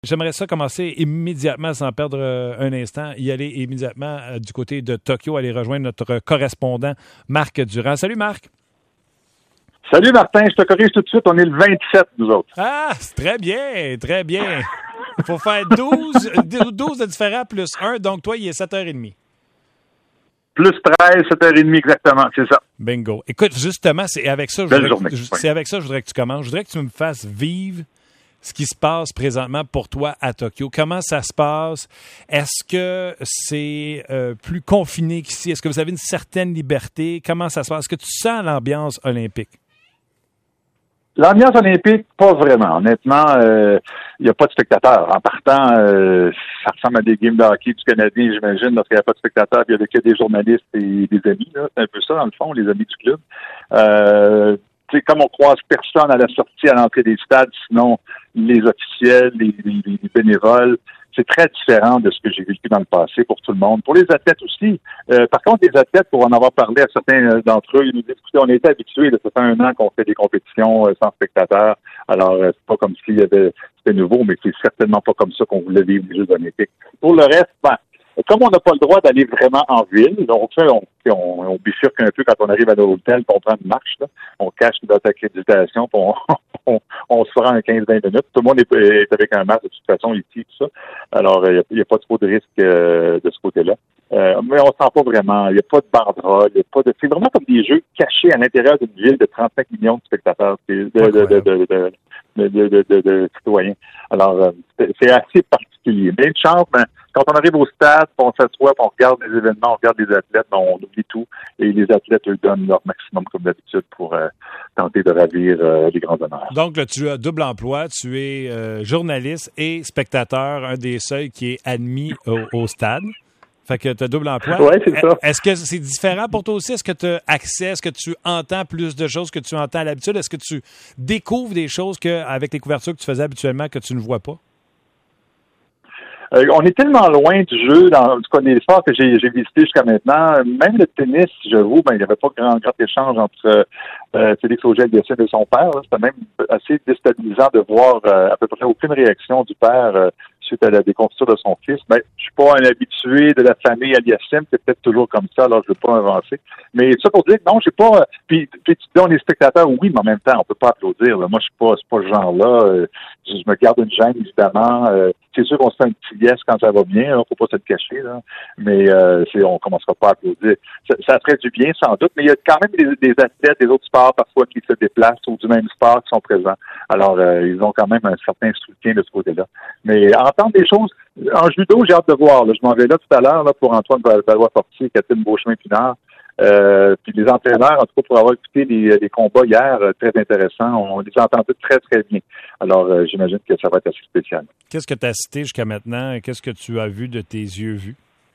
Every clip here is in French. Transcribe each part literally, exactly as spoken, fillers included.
J'aimerais ça commencer immédiatement, sans perdre euh, un instant, y aller immédiatement euh, du côté de Tokyo, aller rejoindre notre correspondant Marc Durand. Salut Marc! Salut Martin, je te corrige tout de suite, on est le vingt-sept nous autres. Ah, c'est très bien, très bien. Il faut faire douze, douze de différents plus un, donc toi, il est sept heures trente. Plus treize, sept heures trente exactement, c'est ça. Bingo. Écoute, justement, c'est avec ça, je Belle voudrais, journée, je, oui. c'est avec ça que je voudrais que tu commences. Je voudrais que tu me fasses vivre ce qui se passe présentement pour toi à Tokyo. Comment ça se passe? Est-ce que c'est euh, plus confiné qu'ici? Est-ce que vous avez une certaine liberté? Comment ça se passe? Est-ce que tu sens l'ambiance olympique? L'ambiance olympique, pas vraiment. Honnêtement, il euh, n'y a pas de spectateurs. En partant, euh, ça ressemble à des games de hockey du Canadien, j'imagine, lorsqu'il n'y a pas de spectateurs, puis il n'y avait que des journalistes et des amis. Là. C'est un peu ça, dans le fond, les amis du club. Euh, C'est comme on croise personne à la sortie, à l'entrée des stades, sinon les officiels, les, les, les bénévoles. C'est très différent de ce que j'ai vécu dans le passé pour tout le monde. Pour les athlètes aussi. Euh, par contre, les athlètes, pour en avoir parlé à certains d'entre eux, ils nous disent, écoutez, on était habitués, là, ça fait un an qu'on fait des compétitions euh, sans spectateurs. Alors, euh, c'est pas comme s'il y avait, c'était nouveau, mais c'est certainement pas comme ça qu'on voulait vivre les Jeux olympiques. Pour le reste, ben, comme on n'a pas le droit d'aller vraiment en ville, donc on, on, on bifurque un peu quand on arrive à l'hôtel, on prend une marche, là, on cache notre accréditation, puis on, on, on se rend en quinze à vingt minutes. Tout le monde est, est avec un masque de toute façon ici, tout ça. Alors, il n'y a, a pas trop de risque euh, de ce côté-là. Euh, mais on ne sent pas vraiment. Il n'y a pas de banderole, il n'y a pas de. C'est vraiment comme des jeux cachés à l'intérieur d'une ville de trente-cinq millions de spectateurs, de, de, de, de, de, de, de, de, de, de, de citoyens. Alors, euh, c'est, c'est assez particulier. Mais une chance, ben, quand on arrive au stade, on s'assoit, on regarde les événements, on regarde les athlètes, ben, on oublie tout. Et les athlètes, eux, donnent leur maximum, comme d'habitude, pour euh, tenter de ravir euh, les grands honneurs. Donc, là, tu as double emploi. Tu es euh, journaliste et spectateur, un des seuls qui est admis au, au stade. Fait que tu as double emploi. Oui, c'est ça. Est-ce que c'est différent pour toi aussi? Est-ce que tu as accès? Est-ce que tu entends plus de choses que tu entends à l'habitude? Est-ce que tu découvres des choses que, avec les couvertures que tu faisais habituellement que tu ne vois pas? Euh, on est tellement loin du jeu, dans en tout cas des sports que j'ai, j'ai visités jusqu'à maintenant. Même le tennis, j'avoue, ben il n'y avait pas grand, grand échange entre euh, Félix Auger-Aliassime et son père. Là. C'était même assez déstabilisant de voir euh, à peu près aucune réaction du père euh, suite à la déconfiture de son fils. Ben, je suis pas un habitué de la famille Aliassime, c'est peut-être toujours comme ça, alors je ne veux pas avancer. Mais ça pour dire que non, j'ai pas. Puis, puis tu dis on est spectateur, oui, mais en même temps, on peut pas applaudir. Là. Moi, je suis pas, c'est pas ce genre-là. Euh, je, je me garde une gêne, évidemment. Euh, c'est sûr qu'on se fait un petit yes quand ça va bien, il faut pas se le cacher, là. Mais euh, c'est, on commencera pas à applaudir. Ça, ça ferait du bien, sans doute, mais il y a quand même des, des athlètes des autres sports parfois qui se déplacent ou du même sport qui sont présents. Alors, euh, ils ont quand même un certain soutien de ce côté-là. Mais entendre des choses, en judo, j'ai hâte de voir. Là. Je m'en vais là tout à l'heure là, pour Antoine Valois-Fortier et Catherine Beauchemin-Pinard. Euh, puis les entraîneurs, en tout cas, pour avoir écouté les, les combats hier, euh, très intéressants, on les a entendus très, très bien. Alors, euh, j'imagine que ça va être assez spécial. Qu'est-ce que tu as cité jusqu'à maintenant? Qu'est-ce que tu as vu de tes yeux vus?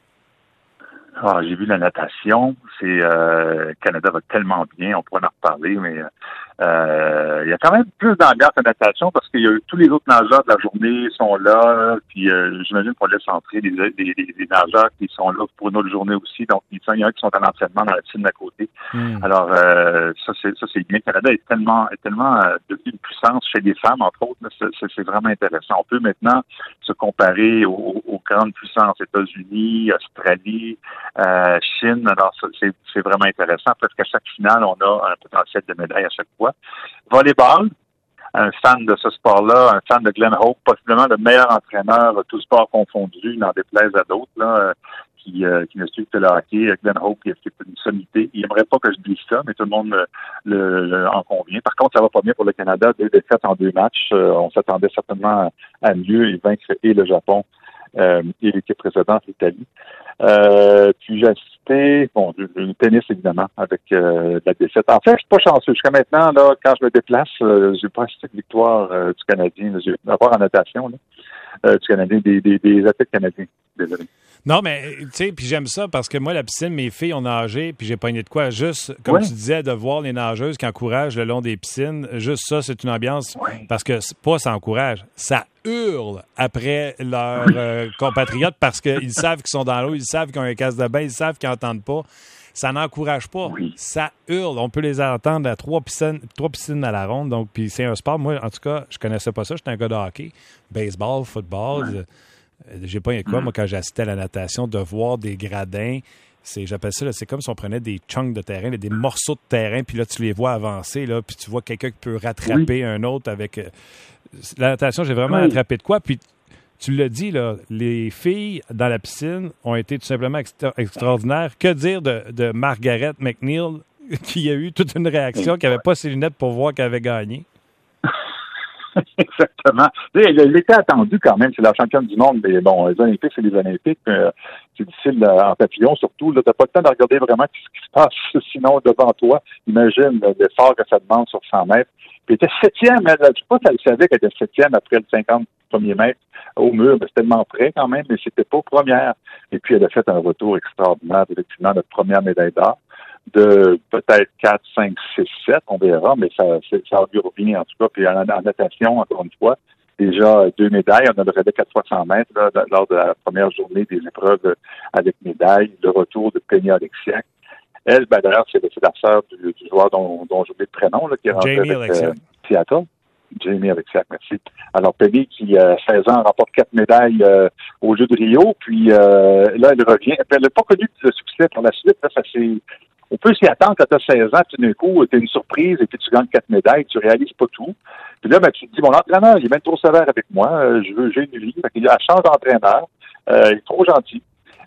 Ah, j'ai vu la natation. C'est euh, Canada va tellement bien, on pourra en reparler, mais euh, il y a quand même plus d'ambiance en natation parce qu'il y a eu tous les autres nageurs de la journée sont là, puis euh, j'imagine qu'on laisse entrer les, les, les, les nageurs qui sont là pour une autre journée aussi. Donc, il y en a qui sont en entraînement dans la piscine d'à côté. Mm. Alors, euh, ça, c'est ça, c'est bien. Le Canada est tellement est tellement euh, devenu une puissance chez les femmes, entre autres. C'est, c'est, c'est vraiment intéressant. On peut maintenant se comparer aux, aux grandes puissances, États-Unis, Australie, Euh, Chine, alors ça, c'est, c'est vraiment intéressant. Parce qu'à chaque finale, on a un potentiel de médaille à chaque fois. Volleyball, un fan de ce sport-là, un fan de Glenn Hope, possiblement le meilleur entraîneur, tout sport confondu, n'en déplaise à d'autres, là, qui, euh, qui ne suit que le hockey. Glenn Hope, il a fait une sommité. Il aimerait pas que je dise ça, mais tout le monde le, le, le en convient. Par contre, ça va pas bien pour le Canada. Deux défaites en deux matchs. Euh, on s'attendait certainement à mieux. Ils vaincre et le Japon euh, et l'équipe précédente, l'Italie. Euh, puis j'ai assisté, bon, le tennis évidemment, avec euh, la défaite. En fait, je suis pas chanceux. Jusqu'à maintenant, là, quand je me déplace, euh, j'ai pas assisté de victoire euh, du Canadien. Là, j'ai d'abord en natation, là, euh, du Canadien, des, des, des athlètes canadiens. Désolé. Non, mais tu sais, puis j'aime ça parce que moi, la piscine, mes filles ont nagé, puis j'ai pogné de quoi. Juste, comme ouais. tu disais, de voir les nageuses qui encouragent le long des piscines, juste ça, c'est une ambiance. Ouais. Parce que pas ça encourage, ça hurle après leurs euh, compatriotes parce qu'ils savent qu'ils sont dans l'eau, ils savent qu'ils ont un casque de bain, ils savent qu'ils n'entendent pas. ça n'encourage pas. Oui. Ça hurle. On peut les entendre à trois piscines, trois piscines à la ronde. Donc, puis c'est un sport. Moi, en tout cas, je connaissais pas ça. J'étais un gars de hockey, baseball, football. Ouais. J'ai pas eu quoi, ouais. moi, quand j'assistais à la natation, de voir des gradins. C'est, j'appelle ça, là, c'est comme si on prenait des chunks de terrain, là, des morceaux de terrain, puis là, tu les vois avancer, là, puis tu vois quelqu'un qui peut rattraper oui. un autre avec... Euh, la natation, j'ai vraiment oui. attrapé de quoi, puis tu l'as dit, là, les filles dans la piscine ont été tout simplement extra- extraordinaires. Que dire de, de Margaret McNeil, qui a eu toute une réaction, qui n'avait pas ses lunettes pour voir qu'elle avait gagné? Exactement. Elle, elle était attendue quand même. C'est la championne du monde. Mais bon, les Olympiques, c'est les Olympiques. Euh, c'est difficile euh, en papillon, surtout. Tu n'as pas le temps de regarder vraiment ce qui se passe sinon devant toi. Imagine l'effort que ça demande sur cent mètres. Puis elle était septième. Elle, je ne sais pas si elle savait qu'elle était septième après le cinquante premiers mètres au mur. Mais c'était tellement près quand même, mais c'était pas première. Et puis elle a fait un retour extraordinaire, effectivement, notre première médaille d'or. De peut-être quatre, cinq, six, sept, on verra, mais ça, ça augure bien en tout cas. Puis en, en natation, encore une fois, déjà deux médailles. On a le relais quatre fois cent mètres là, lors de la première journée des épreuves avec médailles. Le retour de Penny Oleksiak. Elle, ben d'ailleurs, c'est, c'est la sœur du, du joueur dont, dont j'ai oublié le prénom, là, qui est rentré avec euh, Seattle. Jamie Oleksiak, merci. Alors, Penny, qui a seize ans, remporte quatre médailles euh, aux Jeux de Rio. Puis euh, là, elle revient. Elle n'a pas connu de succès par la suite. Là, ça s'est... On peut s'y attendre quand tu as seize ans, tout d'un coup, tu as une surprise et puis tu gagnes quatre médailles, tu réalises pas tout. Puis là, ben, tu te dis, mon entraîneur, il est même trop sévère avec moi, euh, je veux, j'ai une vie. Fait qu'il a change d'entraîneur, euh, il est trop gentil.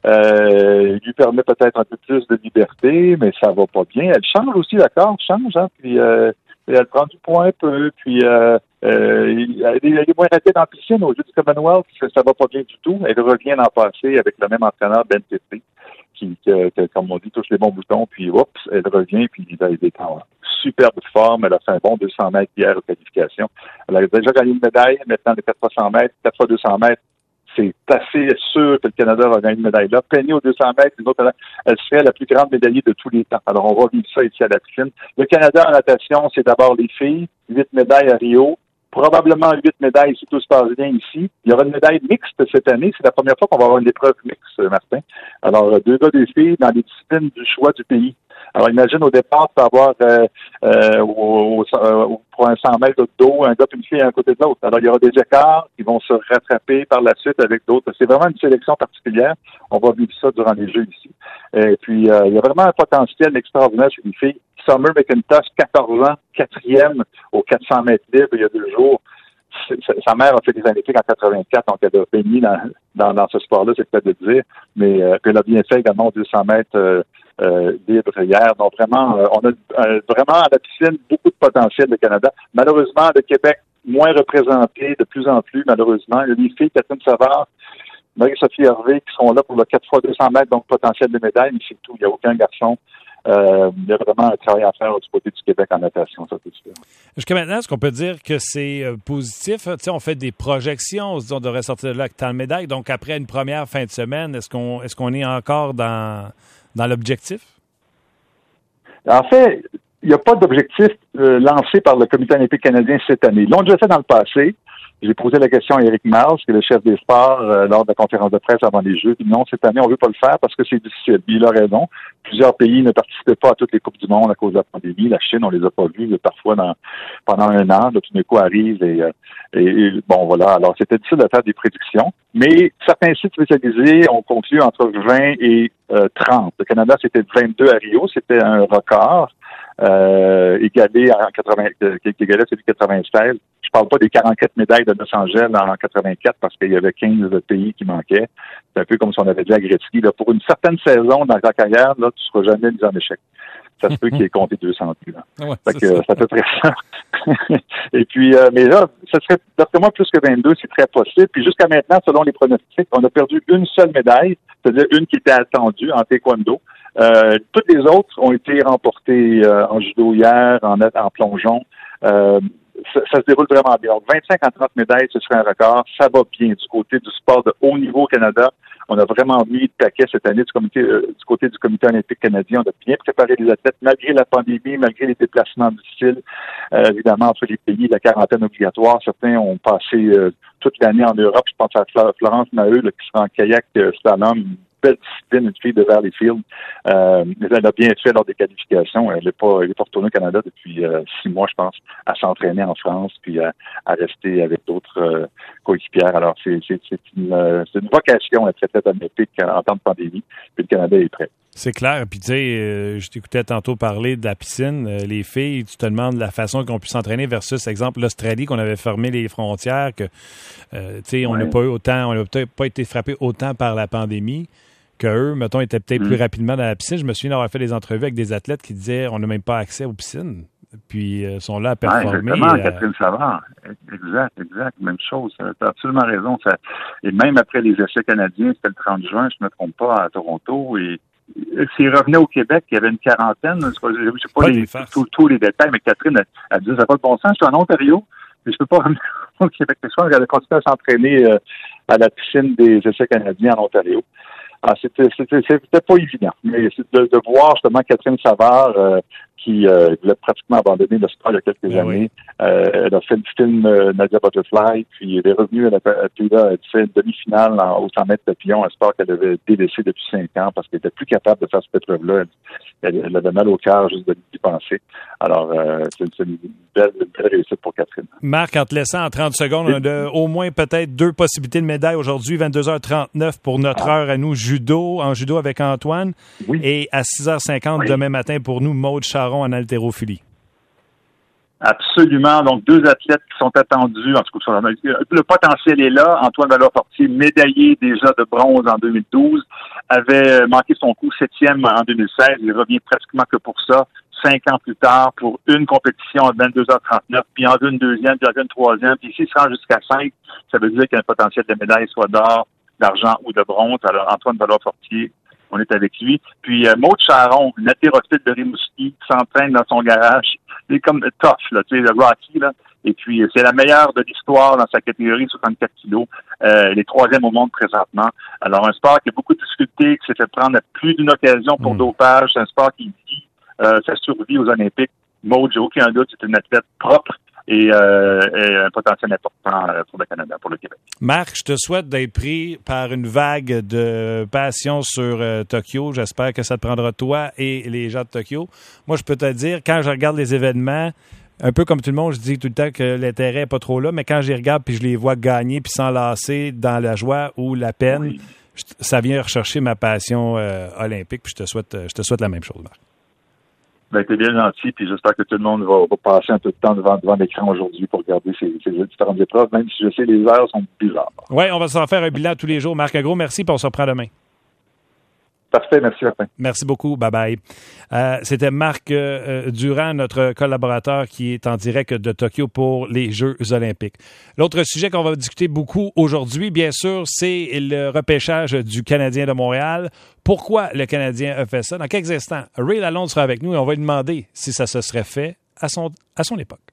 Euh, il lui permet peut-être un peu plus de liberté, mais ça va pas bien. Elle change aussi, d'accord, change, hein, puis euh, elle prend du poids un peu, puis euh, euh, elle est moins rapide en piscine au jeu du Commonwealth, ça va pas bien du tout. Elle revient l'an passé avec le même entraîneur, Ben Tété. Qui, que, que, comme on dit, touche les bons boutons, puis oups, elle revient, puis elle est en superbe forme. Elle a fait un bon deux cents mètres hier aux qualifications. Elle a déjà gagné une médaille, maintenant les quatre fois cent mètres, quatre fois deux cents mètres. C'est assez sûr que le Canada va gagner une médaille là. Penny aux deux cents mètres, les autres, elle serait la plus grande médaillée de tous les temps. Alors, on va vivre ça ici à la piscine. Le Canada en natation, c'est d'abord les filles. Huit médailles à Rio. Probablement huit médailles si tout se passe bien ici. Il y aura une médaille mixte cette année. C'est la première fois qu'on va avoir une épreuve mixte, Martin. Alors, deux gars, des filles dans les disciplines du choix du pays. Alors, imagine au départ, tu vas avoir euh, euh, au, au, pour un cent mètres de dos, un gars et une fille à un côté de l'autre. Alors, il y aura des écarts qui vont se rattraper par la suite avec d'autres. C'est vraiment une sélection particulière. On va vivre ça durant les Jeux ici. Et puis, euh, il y a vraiment un potentiel extraordinaire chez les filles. Summer McIntosh, quatorze ans, quatrième aux quatre cents mètres libres il y a deux jours. Sa mère a fait des Olympiques en quatre-vingt-quatre, donc elle a baigné dans, dans, dans ce sport-là, c'est peut-être de dire, mais euh, elle a bien fait également aux deux cents mètres euh, euh, libres hier. Donc vraiment, euh, on a euh, vraiment à la piscine beaucoup de potentiel de Canada. Malheureusement, le Québec moins représenté de plus en plus, malheureusement. Il y a des filles, Catherine Savard, Marie-Sophie Hervé, qui sont là pour le quatre fois deux cents mètres, donc potentiel de médaille, mais c'est tout. Il n'y a aucun garçon. Euh, il y a vraiment un travail à faire du côté du Québec en natation, ça c'est sûr. Jusqu'à maintenant, est-ce qu'on peut dire que c'est euh, positif? Tu sais, on fait des projections, on se dit on devrait sortir de là avec tant de médailles. Donc, après une première fin de semaine, est-ce qu'on est-ce qu'on est encore dans, dans l'objectif? En fait, il n'y a pas d'objectif euh, lancé par le Comité olympique canadien cette année. Ils l'ont déjà fait dans le passé. J'ai posé la question à Éric Marles, qui est le chef des sports, euh, lors de la conférence de presse avant les Jeux. Il dit non, cette année, on ne veut pas le faire parce que c'est difficile. Puis il a raison. Plusieurs pays ne participaient pas à toutes les Coupes du Monde à cause de la pandémie. La Chine, on les a pas vus parfois dans, pendant un an. Là, tout d'un coup arrive et, et, et bon, voilà. Alors, c'était difficile de faire des prédictions. Mais certains sites spécialisés ont conclu entre vingt et euh, trente. Le Canada, c'était vingt-deux à Rio. C'était un record. Euh, égalé en quatre-vingts, qui égalait celui de quatre-vingt-seize. Je parle pas des quarante-quatre médailles de Los Angeles en quatre-vingt-quatre parce qu'il y avait quinze pays qui manquaient. C'est un peu comme si on avait dit à Gretzky, là, pour une certaine saison dans ta carrière, là, tu seras jamais mis en échec. Ça se peut qu'il ait compté deux cents plus. Ouais, fait que, ça. ça fait très ça. Et puis, euh, mais là, ça serait, d'après moi, plus que vingt-deux, c'est très possible. Puis jusqu'à maintenant, selon les pronostics, on a perdu une seule médaille, c'est-à-dire une qui était attendue en taekwondo. Euh, toutes les autres ont été remportées euh, en judo hier, en, en plongeon. Euh, ça, ça se déroule vraiment bien. Donc, vingt-cinq à trente médailles, ce serait un record. Ça va bien du côté du sport de haut niveau au Canada. On a vraiment mis de paquet cette année du, comité, euh, du côté du Comité olympique canadien. On a bien préparé les athlètes malgré la pandémie, malgré les déplacements difficiles. Euh, évidemment, entre les pays, la quarantaine obligatoire. Certains ont passé euh, toute l'année en Europe. Je pense à Florence Maheu, là, qui sera en kayak euh, slalom. Belle discipline, une fille de Valleyfield. Euh, elle a bien fait lors des qualifications. Elle n'est pas, elle est pas retournée au Canada depuis euh, six mois, je pense, à s'entraîner en France, puis à, à rester avec d'autres euh, coéquipières. Alors, c'est, c'est, c'est, une, euh, c'est une vocation à être très olympique en temps de pandémie, puis le Canada est prêt. C'est clair. Puis, tu sais, euh, je t'écoutais tantôt parler de la piscine. Euh, les filles, tu te demandes la façon qu'on puisse s'entraîner versus, exemple, l'Australie, qu'on avait fermé les frontières, que, euh, tu sais, on n'a ouais. pas eu autant, on n'a peut-être pas été frappé autant par la pandémie qu'eux, mettons, étaient peut-être mmh. plus rapidement dans la piscine. Je me souviens d'avoir fait des entrevues avec des athlètes qui disaient on n'a même pas accès aux piscines. Puis, euh, sont là à performer. Ouais, exactement, euh... Catherine Savard. Exact, exact. Même chose. Tu as absolument raison. Ça... Et même après les essais canadiens, c'était le trente juin, je ne me trompe pas, à Toronto, et s'il revenait au Québec, il y avait une quarantaine, je ne sais pas, pas les, tous, tous les détails, mais Catherine a, a dit, ça n'a pas de bon sens, je suis en Ontario, mais je peux pas revenir au Québec. Ce soir, elle a continué à s'entraîner euh, à la piscine des essais canadiens en Ontario. Alors, c'était, c'était, c'était pas évident, mais c'est de, de voir justement Catherine Savard, euh, qui euh, voulait pratiquement abandonner le sport il y a quelques ah années. Oui. Euh, elle a fait le film euh, Nadia Butterfly, puis elle est revenue, elle a, puis là, elle a fait une demi-finale en, au cent mètres de pion, un sport qu'elle avait délaissé depuis cinq ans parce qu'elle était plus capable de faire cette épreuve-là. Elle, elle, elle avait mal au cœur juste de d'y penser. Alors, euh, c'est, c'est une, belle, une belle réussite pour Catherine. Marc, en te laissant en trente secondes, on a de, au moins peut-être deux possibilités de médaille aujourd'hui. vingt-deux heures trente-neuf pour notre ah. heure à nous, judo, en judo avec Antoine. Oui. Et à six heures cinquante oui. demain matin pour nous, Maude Charron en haltérophilie. Absolument. Donc, deux athlètes qui sont attendus. En tout cas, le potentiel est là. Antoine Valeur-Fortier, médaillé déjà de bronze en deux mille douze, avait manqué son coup septième en deux mille seize. Il revient pratiquement que pour ça. Cinq ans plus tard, pour une compétition à vingt-deux heures trente-neuf, puis en veut une deuxième, puis en veut une troisième. Puis s'il se rend jusqu'à cinq, ça veut dire qu'il y a un potentiel de médaille, soit d'or, d'argent ou de bronze. Alors, Antoine Valeur-Fortier, on est avec lui. Puis euh, Maude Charron, une haltérophile de Rimouski, qui s'entraîne dans son garage. Il est comme tough, là, tu sais, le Rocky, là. Et puis, c'est la meilleure de l'histoire dans sa catégorie, soixante-quatre kilos. Euh, elle est troisième au monde présentement. Alors, un sport qui a beaucoup de difficultés, qui s'est fait prendre à plus d'une occasion pour mmh. dopage. C'est un sport qui vit euh, sa survie aux Olympiques. Maude, j'ai aucun doute, c'est une athlète propre. Et, euh, et un potentiel important pour le Canada, pour le Québec. Marc, je te souhaite d'être pris par une vague de passion sur euh, Tokyo. J'espère que ça te prendra toi et les gens de Tokyo. Moi, je peux te dire, quand je regarde les événements, un peu comme tout le monde, je dis tout le temps que l'intérêt n'est pas trop là, mais quand je les regarde puis je les vois gagner puis s'enlacer dans la joie ou la peine, oui. je, ça vient rechercher ma passion euh, olympique. Puis je te souhaite, je te souhaite la même chose, Marc. Ben, t'es bien gentil, puis j'espère que tout le monde va, va passer un peu de temps devant, devant l'écran aujourd'hui pour regarder ces, ces différentes épreuves, même si je sais les heures sont bizarres. Oui, on va s'en faire un bilan tous les jours. Marc, un gros merci, puis on se reprend demain. Parfait, merci Martin. Merci beaucoup, bye-bye. Euh, c'était Marc euh, Durand, notre collaborateur qui est en direct de Tokyo pour les Jeux olympiques. L'autre sujet qu'on va discuter beaucoup aujourd'hui, bien sûr, c'est le repêchage du Canadien de Montréal. Pourquoi le Canadien a fait ça? Dans quelques instants, Ray Lalonde sera avec nous et on va lui demander si ça se serait fait à son, à son époque.